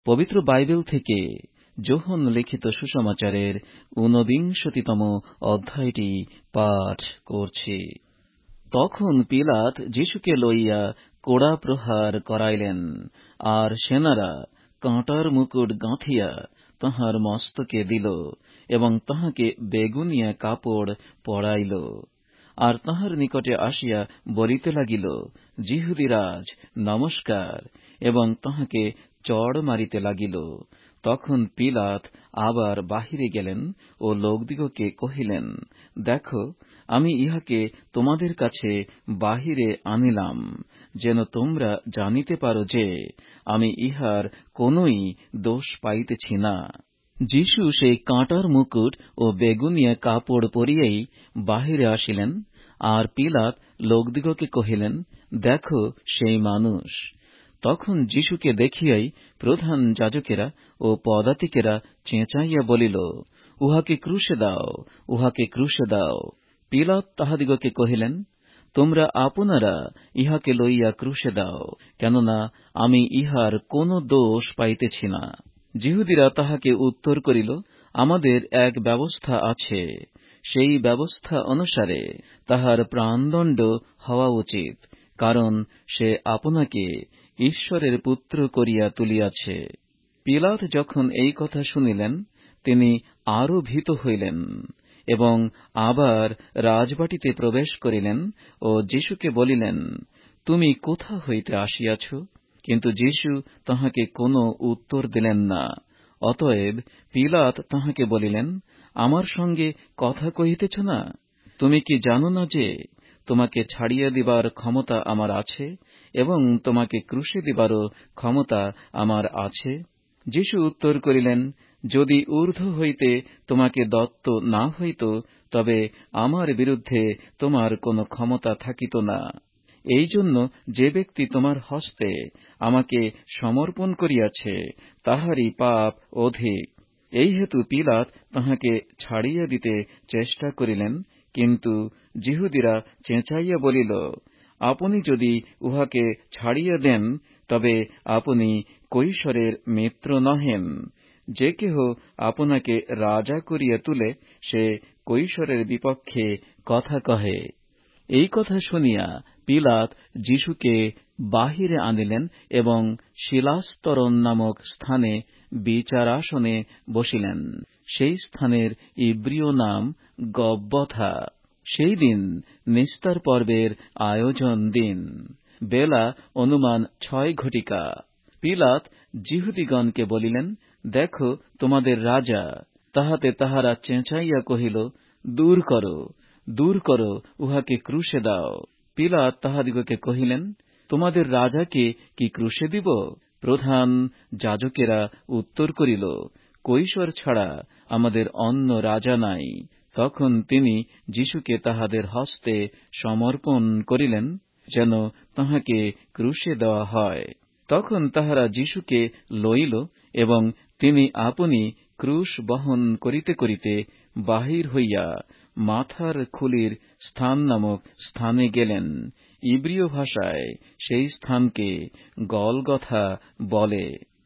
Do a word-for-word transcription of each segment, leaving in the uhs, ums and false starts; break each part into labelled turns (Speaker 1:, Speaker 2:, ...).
Speaker 1: পবিত্র বাইবেল থেকে যোহন লিখিত সুসমাচারের ঊনবিংশতিতম অধ্যায়টি পাঠ করছি। তখন পিলাত যীশুকে লইয়া কোড়া প্রহার করাইলেন, আর সেনারা কাঁটার মুকুট গাঁথিয়া তাঁহার মস্তকে দিল এবং তাঁহাকে বেগুনিয়া কাপড় পরাইল। আর তাঁহার নিকটে আসিয়া বলিতে লাগিল, যিহুদীরাজ নমস্কার, এবং তাঁহাকে চড় মারিতে লাগিল। তখন পিলাত আবার বাহিরে গেলেন ও লোকদিগকে কহিলেন, দেখো, আমি ইহাকে তোমাদের কাছে বাহিরে আনিলাম, যেন তোমরা জানিতে পারো যে আমি ইহার কোনই দোষ পাইতেছি না। যীশু সেই কাঁটার মুকুট ও বেগুনিয়া কাপড় পরিয়াই বাহিরে আসিলেন। আর পিলাত লোকদিগকে কহিলেন, দেখো সেই মানুষ। তখন যীশুকে দেখিয়াই প্রধান যাজকেরা ও পদাতিকেরা চেঁচাইয়া বলিল, উহাকে ক্রুশে দাও, উহাকে ক্রুশে দাও। পিলাত তাহাদিগকে কহিলেন, তোমরা আপনারা ইহাকে লইয়া ক্রুশে দাও, কেননা আমি ইহার কোন দোষ পাইতেছি না। যিহুদীরা তাহাকে উত্তর করিল, আমাদের এক ব্যবস্থা আছে, সেই ব্যবস্থা অনুসারে তাহার প্রাণদণ্ড হওয়া উচিত, কারণ সে আপনাকে ঈশ্বরের পুত্র করিয়া তুলিয়াছে। পিলাত যখন এই কথা শুনিলেন, তিনি আরো ভীত হইলেন এবং আবার রাজবাটিতে প্রবেশ করিলেন ও যীশুকে বলিলেন, তুমি কোথা হইতে আসিয়াছ? কিন্তু যীশু তাহাকে কোনো উত্তর দিলেন না। অতএব পিলাত তাহাকে বলিলেন, আমার সঙ্গে কথা কহিতেছ না? তুমি কি জানো না যে তোমাকে ছাড়িয়া দিবার ক্ষমতা আমার আছে এবং তোমাকে ক্রুশে দিবারও ক্ষমতা আমার আছে? যীশু উত্তর করিলেন, যদি ঊর্ধ্ব হইতে তোমাকে দত্ত না হইত, তবে আমার বিরুদ্ধে তোমার কোনো ক্ষমতা থাকিত না। এই জন্য যে ব্যক্তি তোমার হস্তে আমাকে সমর্পণ করিয়াছে, তাহারই পাপ অধিক। এই হেতু পিলাত তাহাকে ছাড়িয়া দিতে চেষ্টা করিলেন, কিন্তু যিহুদীরা চেঁচাইয়া বলিল, আপনি যদি উহাকে ছাড়িয়া দেন, তবে আপনি কৈশরের মিত্র নহেন। যে কেহ আপনাকে রাজা করিয়া তুলে, সে কৈশরের বিপক্ষে কথা কহে। এই কথা শুনিয়া পিলাত যীশুকে বাহিরে আনিলেন এবং শিলাস্তরণ নামক স্থানে বিচারাসনে বসিলেন। সেই স্থানের ইব্রীয় নাম গব্বথা। সেই দিন নিস্তার পর্বের আয়োজন দিন। বেলা অনুমান ছয় ঘটিকা। পিলাত যিহুদীগণকে বলিলেন, দেখো তোমাদের রাজা। তাহাতে তাহারা চেঁচাইয়া কহিল, দূর করো, দূর করো, উহাকে ক্রুশে দাও। পিলাত তাহাদিগকে কহিলেন, তোমাদের রাজাকে কি ক্রুশে দিব? প্রধান যাজকেরা উত্তর করিল, কৈশর ছাড়া আমাদের অন্য রাজা নাই। তখন তিনি যীশুকে তাহাদের হস্তে সমর্পণ করিলেন, যেন তাহাকে ক্রুশে দেওয়া হয়। তখন তাহারা যীশুকে লইল এবং তিনি আপনি ক্রুশ বহন করিতে করিতে বাহির হইয়া মাথার খুলির স্থান নামক স্থানে গেলেন। ইব্রীয় ভাষায় সেই স্থানকে গলগথা বলে।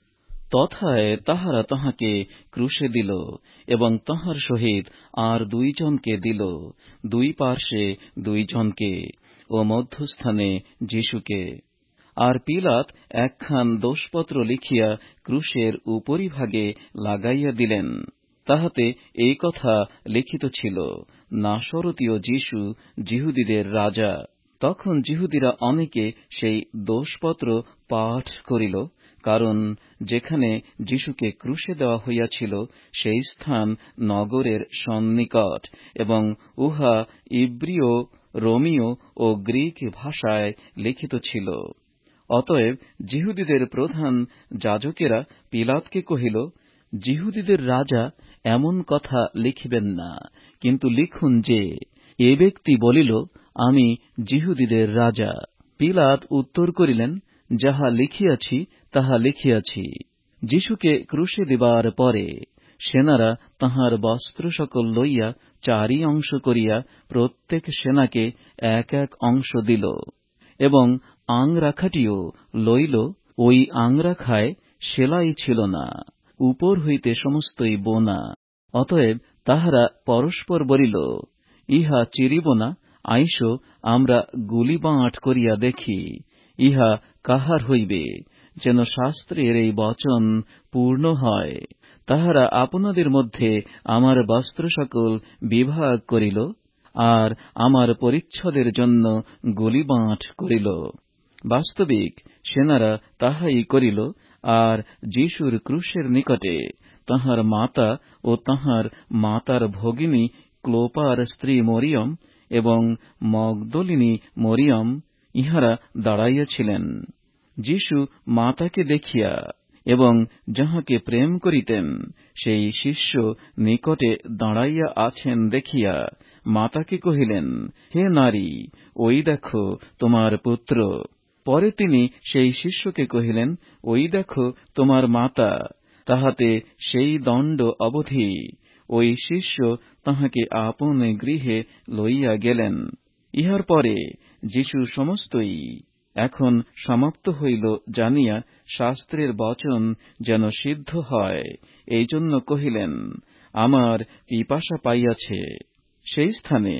Speaker 1: তথায় তাহারা তাহাকে ক্রুশে দিল এবং তাহার সহিত আর দুইজনকে দিল, দুই পার্শ্বে দুইজনকে ও মধ্যস্থানে যীশুকে। আর পিলাত একখান দোষপত্র লিখিয়া ক্রুশের উপরিভাগে লাগাইয়া দিলেন। তাহাতে এই কথা লিখিত ছিল, নাসরতীয় যীশু, যিহুদীদের রাজা। তখন যিহুদীরা অনেকে সেই দোষপত্র পাঠ করিল, কারণ যেখানে যীশুকে ক্রুশে দেওয়া হইয়াছিল সেই স্থান নগরের সন্নিকট এবং উহা ইব্রীয়, রোমীয় ও গ্রিক ভাষায় লিখিত ছিল। অতএব যিহুদীদের প্রধান যাজকেরা পিলাতকে কহিল, যিহুদীদের রাজা এমন কথা লিখিবেন না, কিন্তু লিখুন যে, এ ব্যক্তি বলিল, আমি যিহুদীদের রাজা। পিলাত উত্তর করিলেন, যাহা লিখিয়াছি তাহা লিখিয়াছি। যীশুকে ক্রুশে দিবার পরে সেনারা তাঁহার বস্ত্র সকল লইয়া চারি অংশ করিয়া প্রত্যেক সেনাকে এক এক অংশ দিল এবং আংরাখাটিও লইল। ওই আংরাখায় সেলাই ছিল না, উপর হইতে সমস্তই বোনা। অতএব তাহারা পরস্পর বলিল, ইহা চিরিব না, আইসো আমরা গুলিবাঁট করিয়া দেখি, ইহা কাহার হইবে, যেন শাস্ত্রের এই বচন পূর্ণ হয়। তাহারা আপনাদের মধ্যে আমার বস্ত্র সকল বিভাগ করিল, আর আমার পরিচ্ছদের জন্য গুলিবাঁট করিল। বাস্তবিক সেনারা তাহাই করিল, আর যীশুর ক্রুশের নিকটে তাঁহার মাতা ও তাঁহার মাতার ভগিনী ক্লোপার স্ত্রী মরিয়ম এবং মগদলিনী মরিয়ম ইহারা দাঁড়াইয়াছিলেন। যীশু মাতাকে দেখিয়া এবং যাহাকে প্রেম করিতেন সেই শিষ্য নিকটে দাঁড়াইয়া আছেন দেখিয়া মাতাকে কহিলেন, হে নারী, ওই দেখো তোমার পুত্র। পরে তিনি সেই শিষ্যকে কহিলেন, ওই দেখো তোমার মাতা। তাহাতে সেই দণ্ড অবধি ওই শিষ্য তাহাকে আপন গৃহে লইয়া গেলেন। ইহার পরে যীশু সমস্তই এখন সমাপ্ত হইল জানিয়া শাস্ত্রের বচন যেন সিদ্ধ হয়, এই জন্য কহিলেন, আমার পিপাসা পাইয়াছে। সেই স্থানে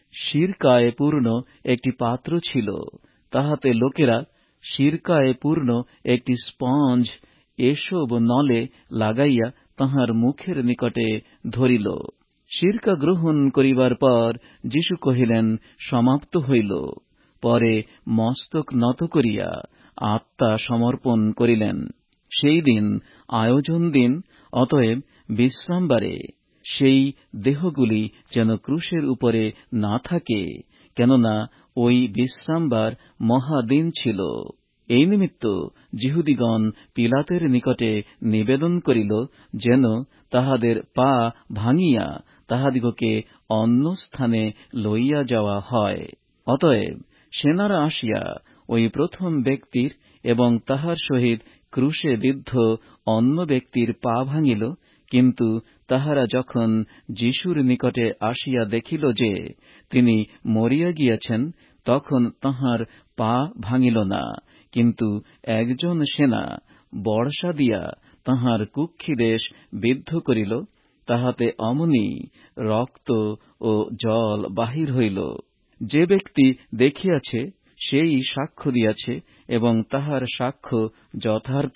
Speaker 1: সিরকায় পূর্ণ একটি পাত্র ছিল, তাহাতে লোকেরা সিরকায় পূর্ণ একটি স্পঞ্জ এসব নলে লাগাইয়া তাহার মুখের নিকটে ধরিল। সিরকা গ্রহণ করিবার পর যীশু কহিলেন, সমাপ্ত হইল। পরে মস্তক নত করিয়া আত্মা সমর্পণ করিলেন। সেই দিন আয়োজন দিন, অতএব বিশ্রামবারে সেই দেহগুলি যেন ক্রুশের উপরে না থাকে, কেননা ওই বিশ্রামবার মহাদিন ছিল। এই নিমিত্ত যিহুদিগণ পিলাতের নিকটে নিবেদন করিল, যেন তাহাদের পা ভাঙিয়া তাহাদিগকে অন্য স্থানে লইয়া যাওয়া হয়। অতএব সেনারা আসিয়া ওই প্রথম ব্যক্তির এবং তাহার সহিত ক্রুশে বিদ্ধ অন্য ব্যক্তির পা ভাঙিল, কিন্তু তাহারা যখন যীশুর নিকটে আসিয়া দেখিল যে তিনি মরিয়া গিয়াছেন, তখন তাঁহার পা ভাঙিল না, কিন্তু একজন সেনা বর্ষা দিয়া তাঁহার কুক্ষিদেশ বিদ্ধ করিল, তাহাতে অমনি রক্ত ও জল বাহির হইল। যে ব্যক্তি দেখিয়াছে সেই সাক্ষ্য দিয়াছে, এবং তাহার সাক্ষ্য যথার্থ।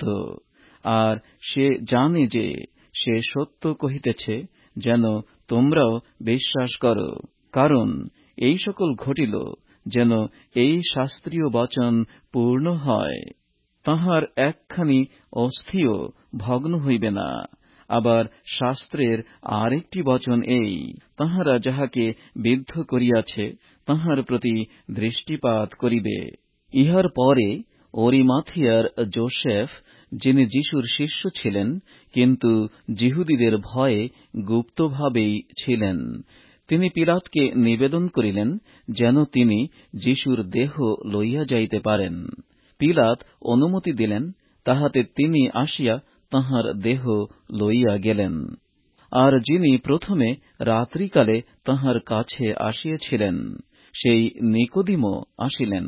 Speaker 1: আর সে জানে যে সে সত্য কহিতেছে, যেন তোমরাও বিশ্বাস কর। কারণ এই সকল ঘটিল যেন এই শাস্ত্রীয় বচন পূর্ণ হয়, তাহার একখানি অস্থিও ভগ্ন হইবে না। আবার শাস্ত্রের আরেকটি বচন এই, তাহারা যাহাকে বিদ্ধ করিয়াছে তাহার প্রতি দৃষ্টিপাত করিবে। ইহার পরে অরিমাথিয়ার যোসেফ, যিনি যীশুর শিষ্য ছিলেন, কিন্তু যিহুদিদের ভয়ে গুপ্তভাবেই ছিলেন, তিনি পিলাতকে নিবেদন করিলেন যেন তিনি যীশুর দেহ লইয়া যাইতে পারেন। পিলাত অনুমতি দিলেন, তাহাতে তিনি আসিয়া তাঁহার দেহ লইয়া গেলেন। আর যিনি প্রথমে রাত্রিকালে তাঁহার কাছে আসিয়াছিলেন, সেই নিকোদিমও আসিলেন।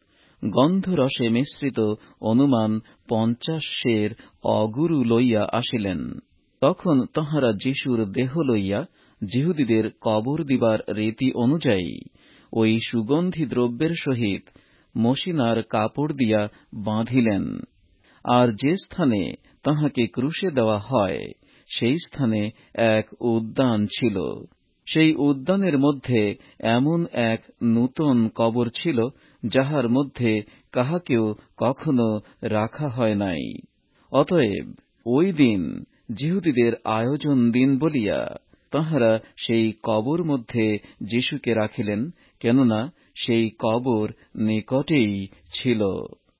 Speaker 1: গন্ধরসে মিশ্রিত অনুমান পঞ্চাশ সের অগুরু লইয়া আসিলেন। তখন তাঁহারা যীশুর দেহ লইয়া যিহুদিদের কবর দিবার রীতি অনুযায়ী ওই সুগন্ধি দ্রব্যের সহিত মশিনার কাপড় দিয়া বাঁধিলেন। আর যে স্থানে তাঁহাকে ক্রুশে দেওয়া হয়, সেই স্থানে এক উদ্যান ছিল। সেই উদ্যানের মধ্যে এমন এক নূতন কবর ছিল, যাহার মধ্যে কাহাকেও কখনো রাখা হয় নাই। অতএব ওই দিন যিহুদিদের আয়োজন দিন বলিয়া তাঁহারা সেই কবর মধ্যে যীশুকে রাখিলেন, কেননা সেই কবর নিকটেই ছিল।